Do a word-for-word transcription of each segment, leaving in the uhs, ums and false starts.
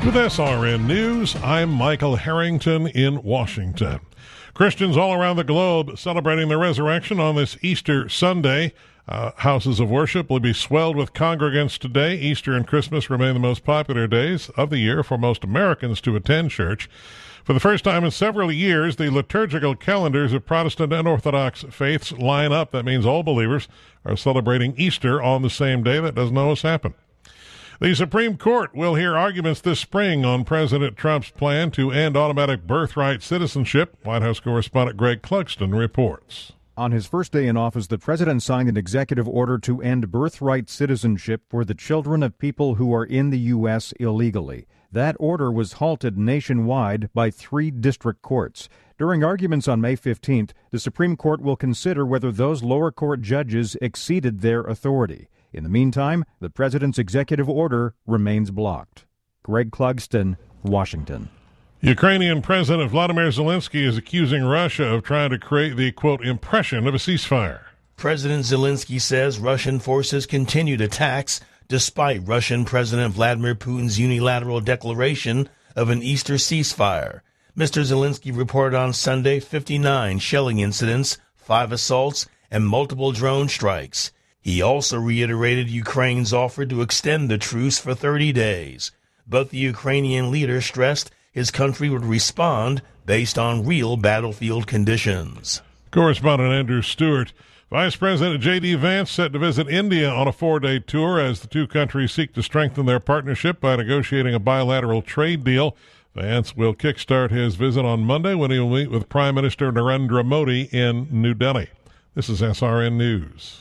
With S R N News, I'm Michael Harrington in Washington. Christians all around the globe celebrating the resurrection on this Easter Sunday. Uh, houses of worship will be swelled with congregants today. Easter and Christmas remain the most popular days of the year for most Americans to attend church. For the first time in several years, the liturgical calendars of Protestant and Orthodox faiths line up. That means all believers are celebrating Easter on the same day. That doesn't always happen. The Supreme Court will hear arguments this spring on President Trump's plan to end automatic birthright citizenship. White House correspondent Greg Clugston reports. On his first day in office, the president signed an executive order to end birthright citizenship for the children of people who are in the U S illegally. That order was halted nationwide by three district courts. During arguments on May fifteenth, the Supreme Court will consider whether those lower court judges exceeded their authority. In the meantime, the president's executive order remains blocked. Greg Clugston, Washington. Ukrainian President Vladimir Zelensky is accusing Russia of trying to create the, quote, impression of a ceasefire. President Zelensky says Russian forces continued attacks despite Russian President Vladimir Putin's unilateral declaration of an Easter ceasefire. Mister Zelensky reported on Sunday fifty-nine shelling incidents, five assaults, and multiple drone strikes. He also reiterated Ukraine's offer to extend the truce for thirty days. But the Ukrainian leader stressed his country would respond based on real battlefield conditions. Correspondent Andrew Stewart. Vice President J D. Vance set to visit India on a four-day tour as the two countries seek to strengthen their partnership by negotiating a bilateral trade deal. Vance will kickstart his visit on Monday when he will meet with Prime Minister Narendra Modi in New Delhi. This is S R N News.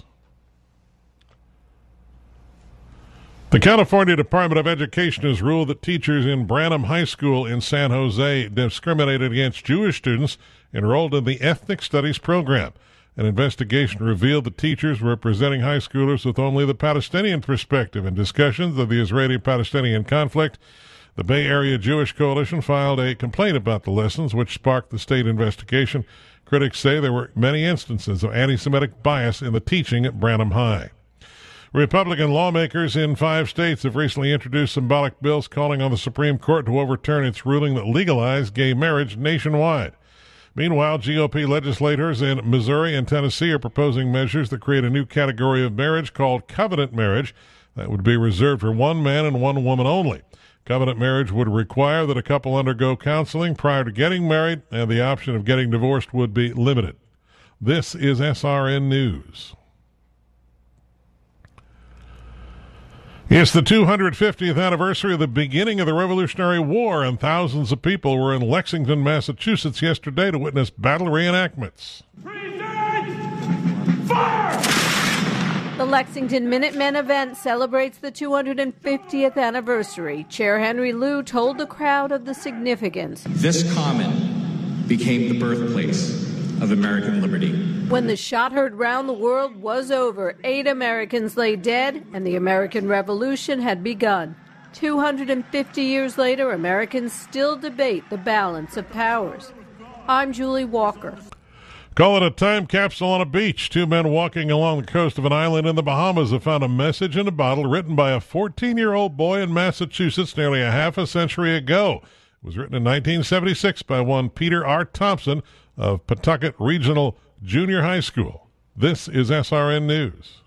The California Department of Education has ruled that teachers in Branham High School in San Jose discriminated against Jewish students enrolled in the Ethnic Studies program. An investigation revealed that teachers were presenting high schoolers with only the Palestinian perspective in discussions of the Israeli-Palestinian conflict. The Bay Area Jewish Coalition filed a complaint about the lessons, which sparked the state investigation. Critics say there were many instances of anti-Semitic bias in the teaching at Branham High. Republican lawmakers in five states have recently introduced symbolic bills calling on the Supreme Court to overturn its ruling that legalized gay marriage nationwide. Meanwhile, G O P legislators in Missouri and Tennessee are proposing measures that create a new category of marriage called covenant marriage that would be reserved for one man and one woman only. Covenant marriage would require that a couple undergo counseling prior to getting married, and the option of getting divorced would be limited. This is S R N News. It's the two hundred fiftieth anniversary of the beginning of the Revolutionary War, and thousands of people were in Lexington, Massachusetts yesterday to witness battle reenactments. Present! Fire! The Lexington Minutemen event celebrates the two hundred fiftieth anniversary. Chair Henry Liu told the crowd of the significance. This common became the birthplace of American liberty. When the shot heard round the world was over, eight Americans lay dead and the American Revolution had begun. two hundred fifty years later, Americans still debate the balance of powers. I'm Julie Walker. Call it a time capsule on a beach. Two men walking along the coast of an island in the Bahamas have found a message in a bottle written by a fourteen-year-old boy in Massachusetts nearly a half a century ago. It was written in nineteen seventy-six by one Peter R. Thompson of Pawtucket Regional Junior High School. This is S R N News.